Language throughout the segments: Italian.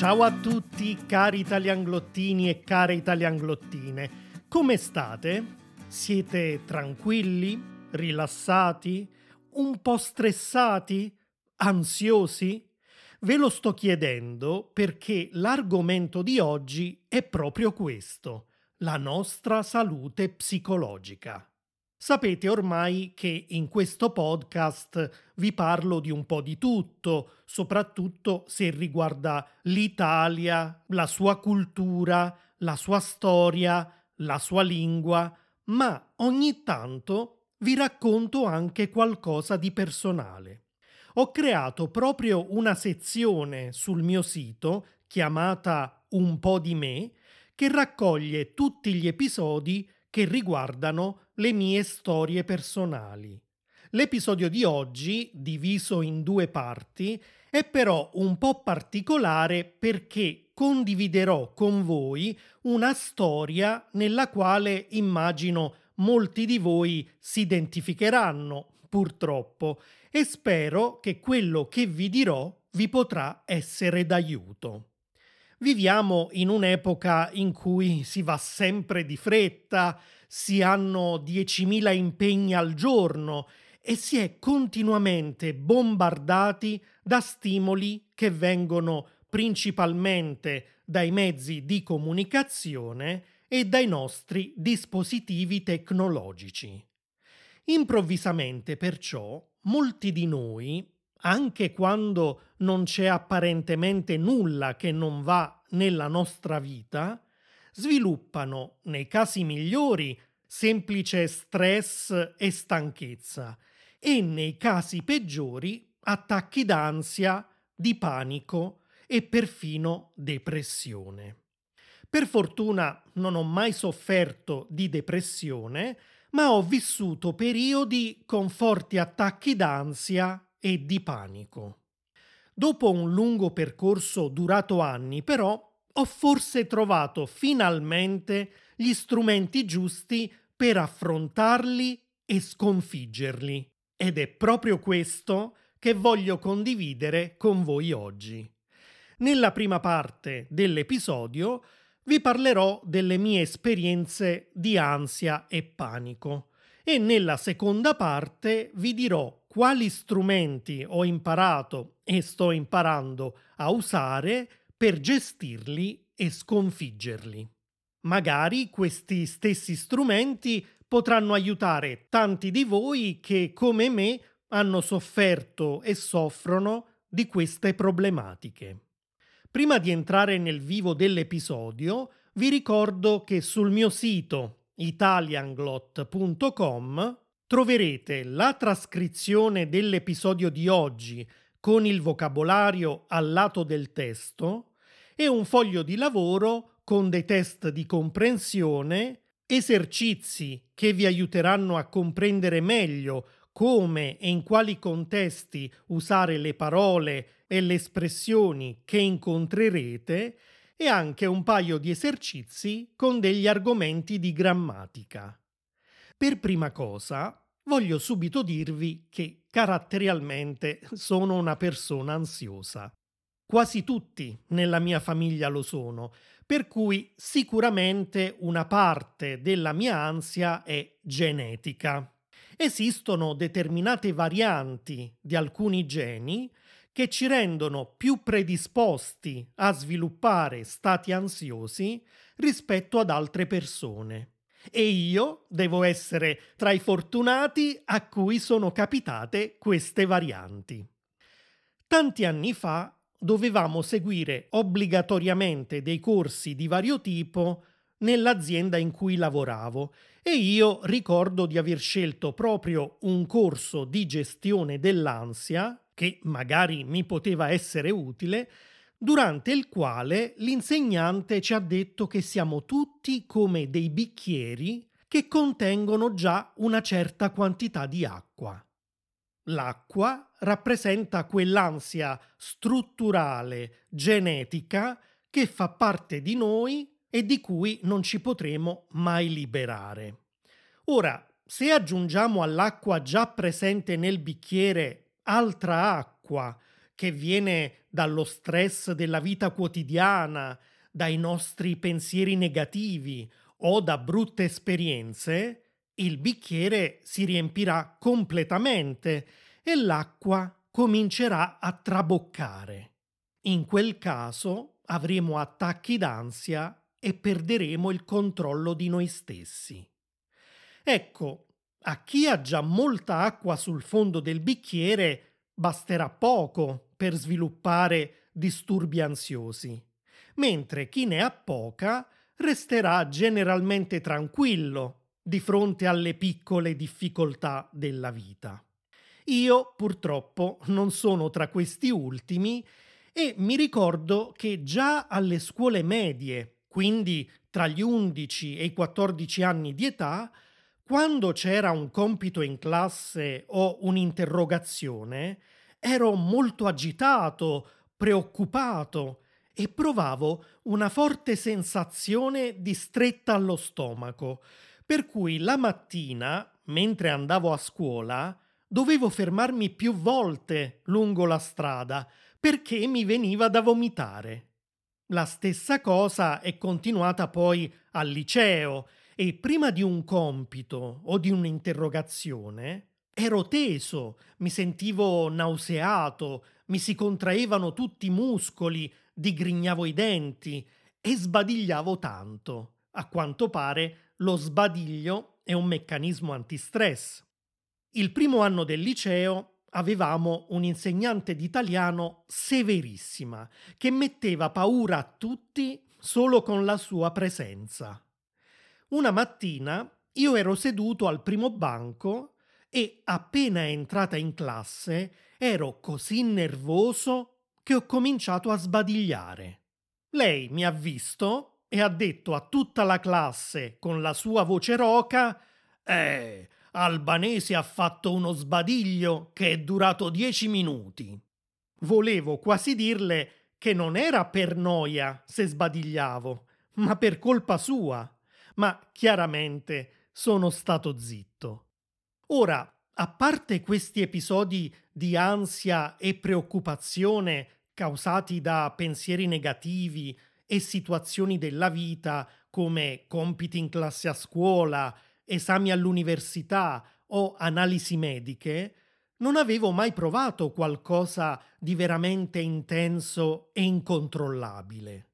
Ciao a tutti cari italianglottini e care italianglottine, come state? Siete tranquilli? Rilassati? Un po' stressati? Ansiosi? Ve lo sto chiedendo perché l'argomento di oggi è proprio questo, la nostra salute psicologica. Sapete ormai che in questo podcast vi parlo di un po' di tutto, soprattutto se riguarda l'Italia, la sua cultura, la sua storia, la sua lingua, ma ogni tanto vi racconto anche qualcosa di personale. Ho creato proprio una sezione sul mio sito chiamata Un po' di me, che raccoglie tutti gli episodi che riguardano le mie storie personali. L'episodio di oggi, diviso in 2 parti, è però un po' particolare perché condividerò con voi una storia nella quale immagino molti di voi si identificheranno, purtroppo, e spero che quello che vi dirò vi potrà essere d'aiuto. Viviamo in un'epoca in cui si va sempre di fretta, si hanno 10.000 impegni al giorno e si è continuamente bombardati da stimoli che vengono principalmente dai mezzi di comunicazione e dai nostri dispositivi tecnologici. Improvvisamente, perciò, molti di noi, anche quando non c'è apparentemente nulla che non va nella nostra vita, sviluppano, nei casi migliori, semplice stress e stanchezza e nei casi peggiori attacchi d'ansia, di panico e perfino depressione. Per fortuna non ho mai sofferto di depressione, ma ho vissuto periodi con forti attacchi d'ansia e di panico. Dopo un lungo percorso durato anni, però, ho forse trovato finalmente gli strumenti giusti per affrontarli e sconfiggerli. Ed è proprio questo che voglio condividere con voi oggi. Nella prima parte dell'episodio vi parlerò delle mie esperienze di ansia e panico e nella seconda parte vi dirò quali strumenti ho imparato e sto imparando a usare per gestirli e sconfiggerli. Magari questi stessi strumenti potranno aiutare tanti di voi che, come me, hanno sofferto e soffrono di queste problematiche. Prima di entrare nel vivo dell'episodio, vi ricordo che sul mio sito italianglot.com troverete la trascrizione dell'episodio di oggi con il vocabolario al lato del testo e un foglio di lavoro con dei test di comprensione, esercizi che vi aiuteranno a comprendere meglio come e in quali contesti usare le parole e le espressioni che incontrerete e anche un paio di esercizi con degli argomenti di grammatica. Per prima cosa, voglio subito dirvi che caratterialmente sono una persona ansiosa. Quasi tutti nella mia famiglia lo sono, per cui sicuramente una parte della mia ansia è genetica. Esistono determinate varianti di alcuni geni che ci rendono più predisposti a sviluppare stati ansiosi rispetto ad altre persone. E io devo essere tra i fortunati a cui sono capitate queste varianti. Tanti anni fa dovevamo seguire obbligatoriamente dei corsi di vario tipo nell'azienda in cui lavoravo e io ricordo di aver scelto proprio un corso di gestione dell'ansia, che magari mi poteva essere utile, durante il quale l'insegnante ci ha detto che siamo tutti come dei bicchieri che contengono già una certa quantità di acqua. L'acqua rappresenta quell'ansia strutturale, genetica, che fa parte di noi e di cui non ci potremo mai liberare. Ora, se aggiungiamo all'acqua già presente nel bicchiere altra acqua che viene dallo stress della vita quotidiana, dai nostri pensieri negativi o da brutte esperienze, il bicchiere si riempirà completamente e l'acqua comincerà a traboccare. In quel caso avremo attacchi d'ansia e perderemo il controllo di noi stessi. Ecco, a chi ha già molta acqua sul fondo del bicchiere basterà poco per sviluppare disturbi ansiosi, mentre chi ne ha poca resterà generalmente tranquillo di fronte alle piccole difficoltà della vita. Io purtroppo non sono tra questi ultimi e mi ricordo che già alle scuole medie, quindi tra gli 11 e i 14 anni di età, quando c'era un compito in classe o un'interrogazione, ero molto agitato, preoccupato e provavo una forte sensazione di stretta allo stomaco, per cui la mattina, mentre andavo a scuola, dovevo fermarmi più volte lungo la strada perché mi veniva da vomitare. La stessa cosa è continuata poi al liceo e prima di un compito o di un'interrogazione ero teso, mi sentivo nauseato, mi si contraevano tutti i muscoli, digrignavo i denti e sbadigliavo tanto. A quanto pare lo sbadiglio è un meccanismo antistress. Il primo anno del liceo avevamo un'insegnante di italiano severissima che metteva paura a tutti solo con la sua presenza. Una mattina io ero seduto al primo banco e appena entrata in classe ero così nervoso che ho cominciato a sbadigliare. Lei mi ha visto e ha detto a tutta la classe con la sua voce roca: Albanese ha fatto uno sbadiglio che è durato 10 minuti. Volevo quasi dirle che non era per noia se sbadigliavo, ma per colpa sua. Ma chiaramente sono stato zitto. Ora, a parte questi episodi di ansia e preoccupazione causati da pensieri negativi e situazioni della vita come compiti in classe a scuola, esami all'università o analisi mediche, non avevo mai provato qualcosa di veramente intenso e incontrollabile.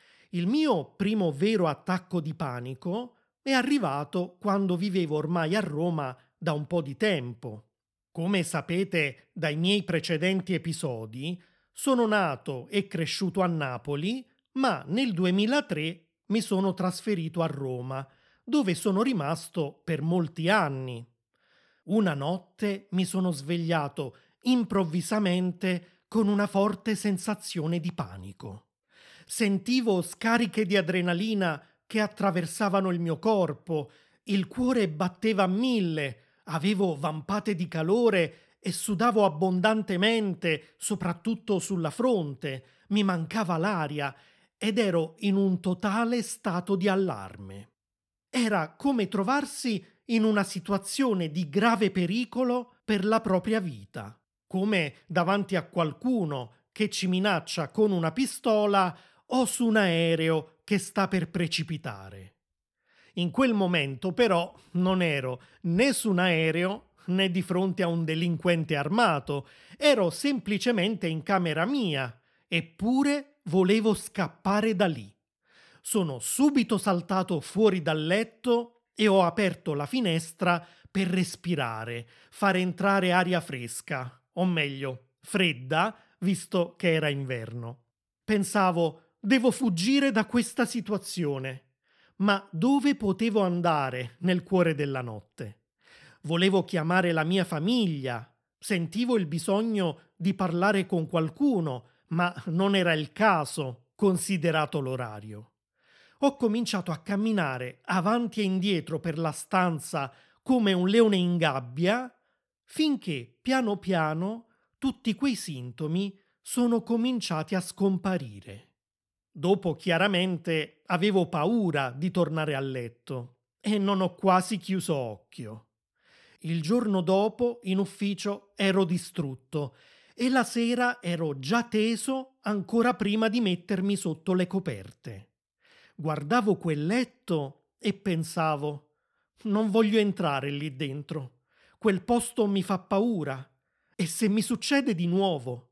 Il mio primo vero attacco di panico è arrivato quando vivevo ormai a Roma da un po' di tempo. Come sapete dai miei precedenti episodi, sono nato e cresciuto a Napoli, ma nel 2003 mi sono trasferito a Roma, dove sono rimasto per molti anni. Una notte mi sono svegliato improvvisamente con una forte sensazione di panico. Sentivo scariche di adrenalina che attraversavano il mio corpo, il cuore batteva a 1000, avevo vampate di calore e sudavo abbondantemente, soprattutto sulla fronte, mi mancava l'aria ed ero in un totale stato di allarme. Era come trovarsi in una situazione di grave pericolo per la propria vita, come davanti a qualcuno che ci minaccia con una pistola o su un aereo che sta per precipitare. In quel momento però non ero né su un aereo né di fronte a un delinquente armato, ero semplicemente in camera mia, eppure volevo scappare da lì. Sono subito saltato fuori dal letto e ho aperto la finestra per respirare, fare entrare aria fresca, o meglio, fredda, visto che era inverno. Pensavo, devo fuggire da questa situazione. Ma dove potevo andare nel cuore della notte? Volevo chiamare la mia famiglia, sentivo il bisogno di parlare con qualcuno, ma non era il caso, considerato l'orario. Ho cominciato a camminare avanti e indietro per la stanza come un leone in gabbia, finché piano piano tutti quei sintomi sono cominciati a scomparire. Dopo, chiaramente, avevo paura di tornare a letto e non ho quasi chiuso occhio. Il giorno dopo, in ufficio, ero distrutto e la sera ero già teso ancora prima di mettermi sotto le coperte. Guardavo quel letto e pensavo: non voglio entrare lì dentro. Quel posto mi fa paura. E se mi succede di nuovo?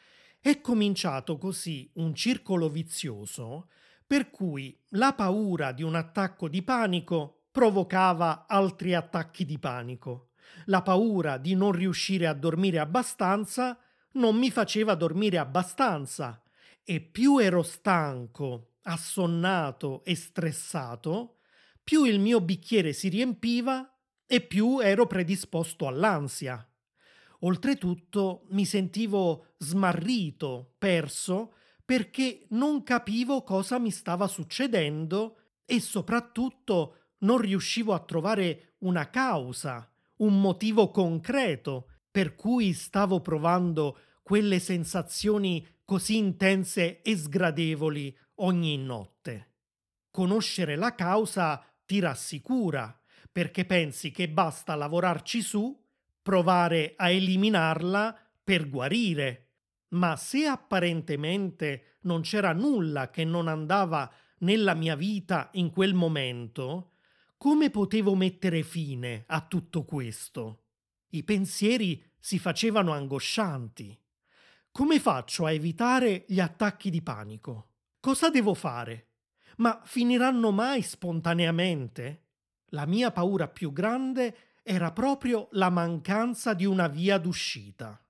È cominciato così un circolo vizioso per cui la paura di un attacco di panico provocava altri attacchi di panico. La paura di non riuscire a dormire abbastanza non mi faceva dormire abbastanza e più ero stanco, assonnato e stressato, più il mio bicchiere si riempiva e più ero predisposto all'ansia. Oltretutto mi sentivo smarrito, perso, perché non capivo cosa mi stava succedendo e soprattutto non riuscivo a trovare una causa, un motivo concreto per cui stavo provando quelle sensazioni così intense e sgradevoli ogni notte. Conoscere la causa ti rassicura, perché pensi che basta lavorarci su, provare a eliminarla per guarire. Ma se apparentemente non c'era nulla che non andava nella mia vita in quel momento, come potevo mettere fine a tutto questo? I pensieri si facevano angoscianti. Come faccio a evitare gli attacchi di panico? Cosa devo fare? Ma finiranno mai spontaneamente? La mia paura più grande era proprio la mancanza di una via d'uscita.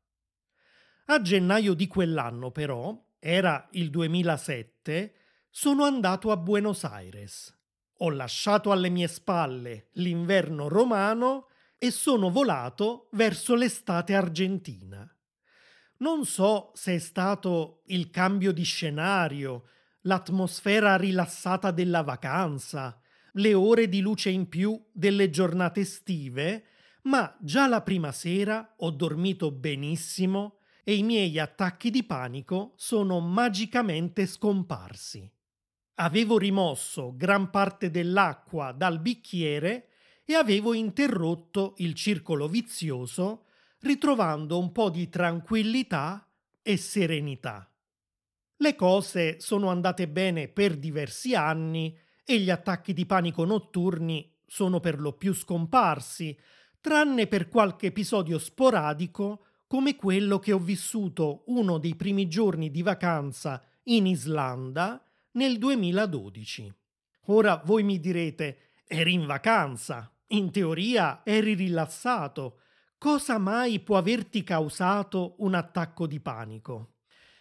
A gennaio di quell'anno, però, era il 2007, sono andato a Buenos Aires. Ho lasciato alle mie spalle l'inverno romano e sono volato verso l'estate argentina. Non so se è stato il cambio di scenario, l'atmosfera rilassata della vacanza, le ore di luce in più delle giornate estive, ma già la prima sera ho dormito benissimo e i miei attacchi di panico sono magicamente scomparsi. Avevo rimosso gran parte dell'acqua dal bicchiere e avevo interrotto il circolo vizioso, ritrovando un po' di tranquillità e serenità. Le cose sono andate bene per diversi anni e gli attacchi di panico notturni sono per lo più scomparsi, tranne per qualche episodio sporadico come quello che ho vissuto uno dei primi giorni di vacanza in Islanda nel 2012. Ora voi mi direte: eri in vacanza, in teoria eri rilassato, cosa mai può averti causato un attacco di panico?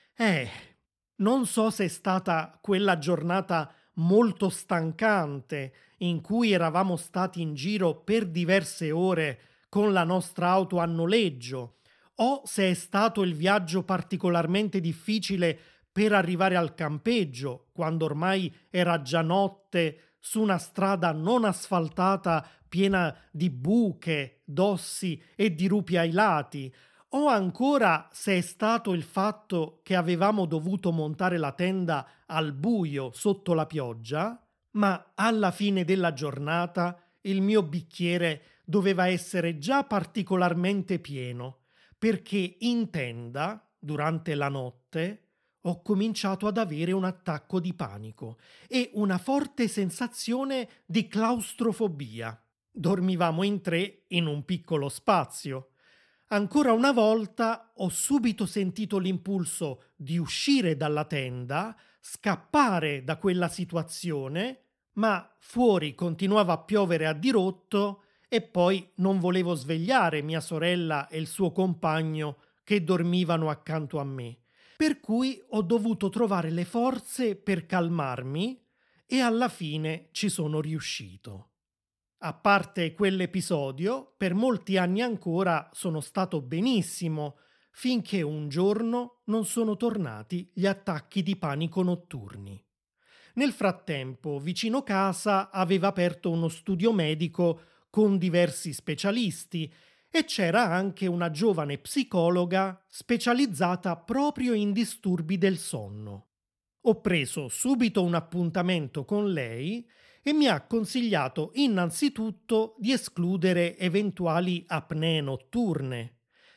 Non so se è stata quella giornata molto stancante in cui eravamo stati in giro per diverse ore con la nostra auto a noleggio, o se è stato il viaggio particolarmente difficile per arrivare al campeggio, quando ormai era già notte su una strada non asfaltata piena di buche, dossi e dirupi ai lati, o ancora se è stato il fatto che avevamo dovuto montare la tenda al buio sotto la pioggia, ma alla fine della giornata il mio bicchiere doveva essere già particolarmente pieno, perché in tenda, durante la notte, ho cominciato ad avere un attacco di panico e una forte sensazione di claustrofobia. Dormivamo in 3 in un piccolo spazio. Ancora una volta ho subito sentito l'impulso di uscire dalla tenda, scappare da quella situazione, ma fuori continuava a piovere a dirotto e poi non volevo svegliare mia sorella e il suo compagno che dormivano accanto a me. Per cui ho dovuto trovare le forze per calmarmi e alla fine ci sono riuscito. A parte quell'episodio, per molti anni ancora sono stato benissimo, finché un giorno non sono tornati gli attacchi di panico notturni. Nel frattempo, vicino casa aveva aperto uno studio medico con diversi specialisti e c'era anche una giovane psicologa specializzata proprio in disturbi del sonno. Ho preso subito un appuntamento con lei e mi ha consigliato innanzitutto di escludere eventuali apnee notturne,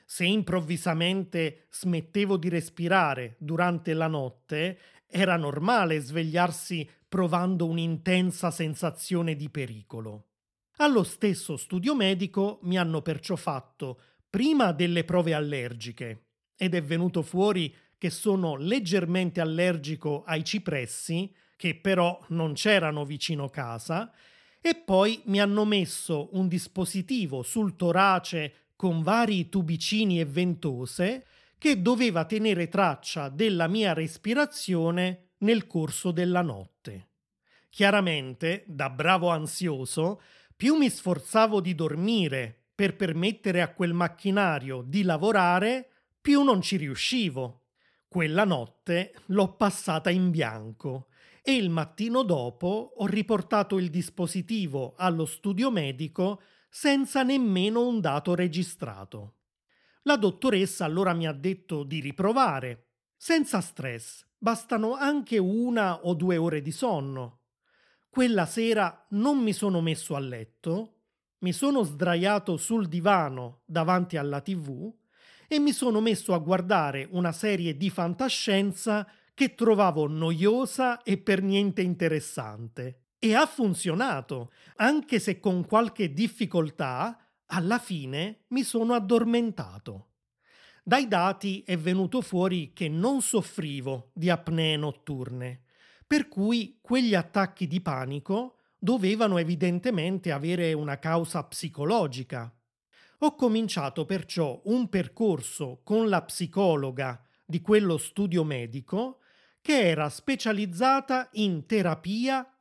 Se improvvisamente smettevo di respirare durante la notte, era normale svegliarsi provando un'intensa sensazione di pericolo. Allo stesso studio medico mi hanno perciò fatto prima delle prove allergiche ed è venuto fuori che sono leggermente allergico ai cipressi, che però non c'erano vicino casa, e poi mi hanno messo un dispositivo sul torace con vari tubicini e ventose che doveva tenere traccia della mia respirazione nel corso della notte. Chiaramente, da bravo ansioso, più mi sforzavo di dormire per permettere a quel macchinario di lavorare, più non ci riuscivo. Quella notte l'ho passata in bianco e il mattino dopo ho riportato il dispositivo allo studio medico senza nemmeno un dato registrato. La dottoressa allora mi ha detto di riprovare. Senza stress, bastano anche 1 o 2 ore di sonno. Quella sera non mi sono messo a letto, mi sono sdraiato sul divano davanti alla TV e mi sono messo a guardare una serie di fantascienza che trovavo noiosa e per niente interessante. E ha funzionato, anche se con qualche difficoltà, alla fine mi sono addormentato. Dai dati è venuto fuori che non soffrivo di apnee notturne, per cui quegli attacchi di panico dovevano evidentemente avere una causa psicologica. Ho cominciato perciò un percorso con la psicologa di quello studio medico che era specializzata in terapia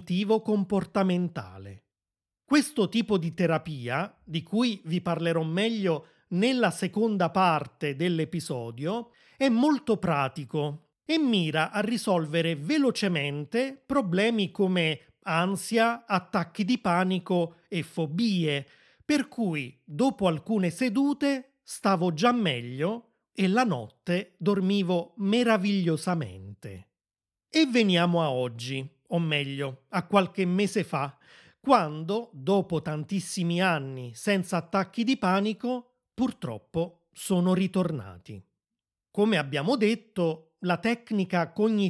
cognitivo-comportamentale. Questo tipo di terapia, di cui vi parlerò meglio nella seconda parte dell'episodio, è molto pratico e mira a risolvere velocemente problemi come ansia, attacchi di panico e fobie, per cui dopo alcune sedute stavo già meglio e la notte dormivo meravigliosamente. E veniamo a oggi, o meglio, a qualche mese fa, quando, dopo tantissimi anni senza attacchi di panico, purtroppo sono ritornati. Come abbiamo detto, la tecnica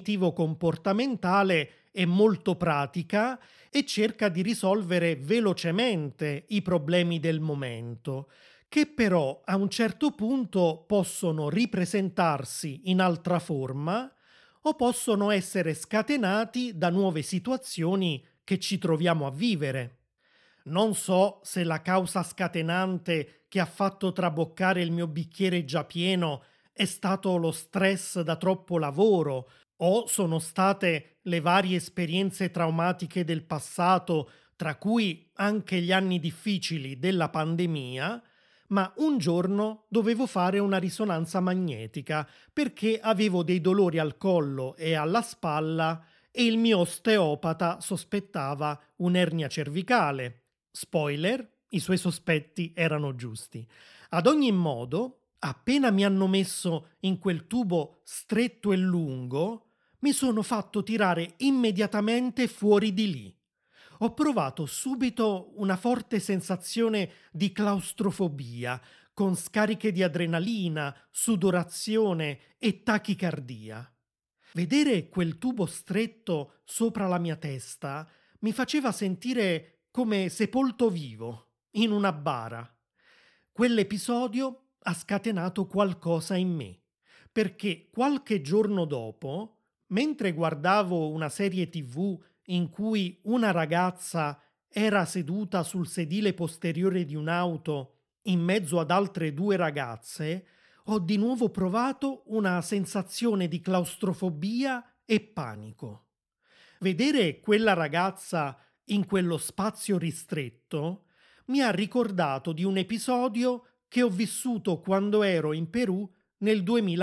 cognitivo-comportamentale è molto pratica e cerca di risolvere velocemente i problemi del momento, che però a un certo punto possono ripresentarsi in altra forma o possono essere scatenati da nuove situazioni che ci troviamo a vivere. Non so se la causa scatenante che ha fatto traboccare il mio bicchiere già pieno è stato lo stress da troppo lavoro o sono state le varie esperienze traumatiche del passato, tra cui anche gli anni difficili della pandemia, ma un giorno dovevo fare una risonanza magnetica perché avevo dei dolori al collo e alla spalla e il mio osteopata sospettava un'ernia cervicale. Spoiler, i suoi sospetti erano giusti. Ad ogni modo, appena mi hanno messo in quel tubo stretto e lungo, mi sono fatto tirare immediatamente fuori di lì. Ho provato subito una forte sensazione di claustrofobia, con scariche di adrenalina, sudorazione e tachicardia. Vedere quel tubo stretto sopra la mia testa mi faceva sentire come sepolto vivo in una bara. Quell'episodio ha scatenato qualcosa in me, perché qualche giorno dopo, mentre guardavo una serie TV in cui una ragazza era seduta sul sedile posteriore di un'auto in mezzo ad altre 2 ragazze, ho di nuovo provato una sensazione di claustrofobia e panico. Vedere quella ragazza in quello spazio ristretto mi ha ricordato di un episodio che ho vissuto quando ero in Perù nel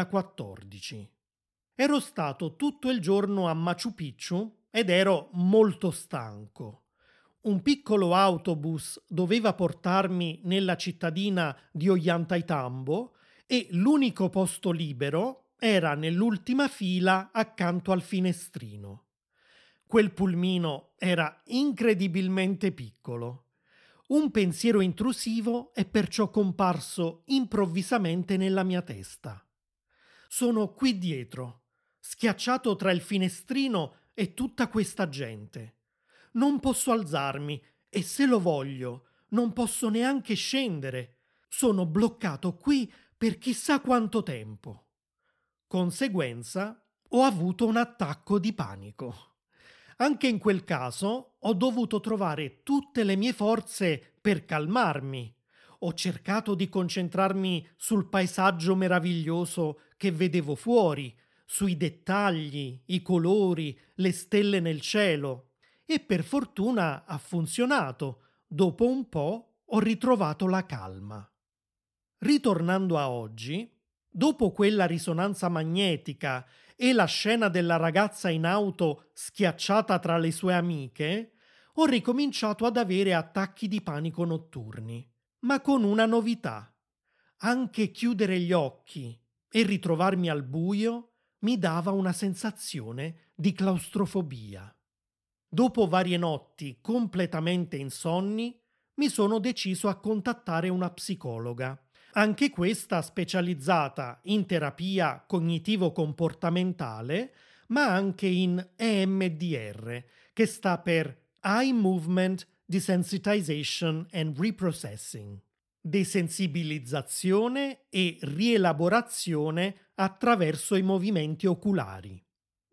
2014. Ero stato tutto il giorno a Machu Picchu ed ero molto stanco. Un piccolo autobus doveva portarmi nella cittadina di Ollantaytambo e l'unico posto libero era nell'ultima fila accanto al finestrino. Quel pulmino era incredibilmente piccolo. Un pensiero intrusivo è perciò comparso improvvisamente nella mia testa. Sono qui dietro, schiacciato tra il finestrino e tutta questa gente. Non posso alzarmi e se lo voglio, non posso neanche scendere. Sono bloccato qui per chissà quanto tempo. Conseguenza, ho avuto un attacco di panico. Anche in quel caso ho dovuto trovare tutte le mie forze per calmarmi. Ho cercato di concentrarmi sul paesaggio meraviglioso che vedevo fuori, sui dettagli, i colori, le stelle nel cielo. E per fortuna ha funzionato. Dopo un po' ho ritrovato la calma. Ritornando a oggi, dopo quella risonanza magnetica e la scena della ragazza in auto schiacciata tra le sue amiche, ho ricominciato ad avere attacchi di panico notturni, ma con una novità. Anche chiudere gli occhi e ritrovarmi al buio mi dava una sensazione di claustrofobia. Dopo varie notti completamente insonni, mi sono deciso a contattare una psicologa, anche questa specializzata in terapia cognitivo-comportamentale, ma anche in EMDR, che sta per Eye Movement Desensitization and Reprocessing, desensibilizzazione e rielaborazione attraverso i movimenti oculari.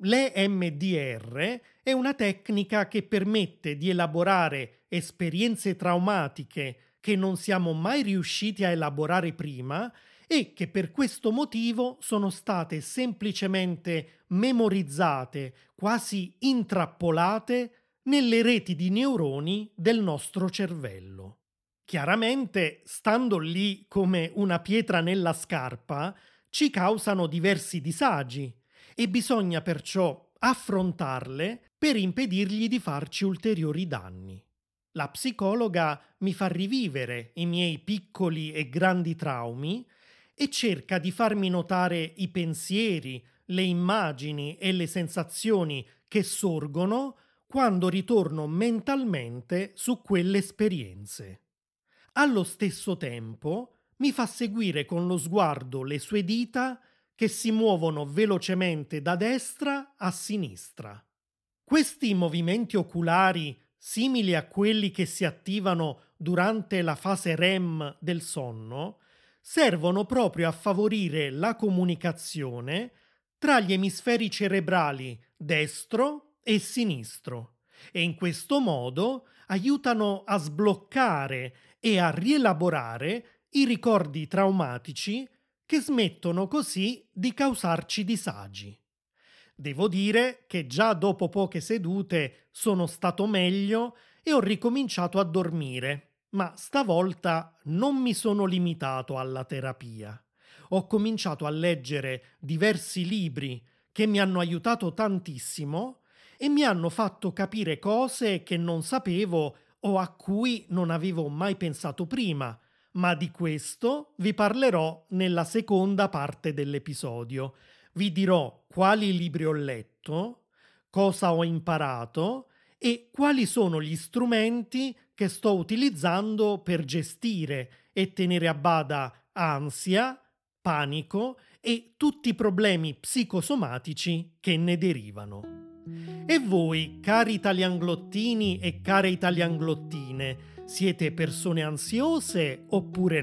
L'EMDR è una tecnica che permette di elaborare esperienze traumatiche che non siamo mai riusciti a elaborare prima e che per questo motivo sono state semplicemente memorizzate, quasi intrappolate, nelle reti di neuroni del nostro cervello. Chiaramente, stando lì come una pietra nella scarpa, ci causano diversi disagi e bisogna perciò affrontarle per impedirgli di farci ulteriori danni. La psicologa mi fa rivivere i miei piccoli e grandi traumi e cerca di farmi notare i pensieri, le immagini e le sensazioni che sorgono quando ritorno mentalmente su quelle esperienze. Allo stesso tempo mi fa seguire con lo sguardo le sue dita che si muovono velocemente da destra a sinistra. Questi movimenti oculari, simili a quelli che si attivano durante la fase REM del sonno, servono proprio a favorire la comunicazione tra gli emisferi cerebrali destro e sinistro e in questo modo aiutano a sbloccare e a rielaborare i ricordi traumatici che smettono così di causarci disagi. Devo dire che già dopo poche sedute sono stato meglio e ho ricominciato a dormire, ma stavolta non mi sono limitato alla terapia. Ho cominciato a leggere diversi libri che mi hanno aiutato tantissimo e mi hanno fatto capire cose che non sapevo o a cui non avevo mai pensato prima, ma di questo vi parlerò nella seconda parte dell'episodio. Vi dirò quali libri ho letto, cosa ho imparato e quali sono gli strumenti che sto utilizzando per gestire e tenere a bada ansia, panico e tutti i problemi psicosomatici che ne derivano. E voi, cari italianglottini e care italianglottine, siete persone ansiose oppure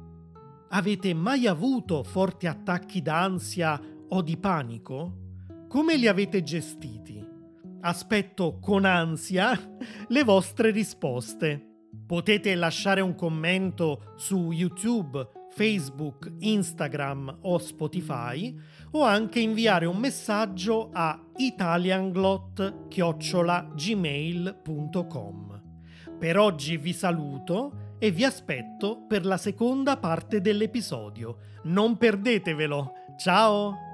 no? Avete mai avuto forti attacchi d'ansia o di panico? Come li avete gestiti? Aspetto con ansia le vostre risposte. Potete lasciare un commento su YouTube, Facebook, Instagram o Spotify o anche inviare un messaggio a italianglot@gmail.com. Per oggi vi saluto e vi aspetto per la seconda parte dell'episodio. Non perdetevelo! Ciao!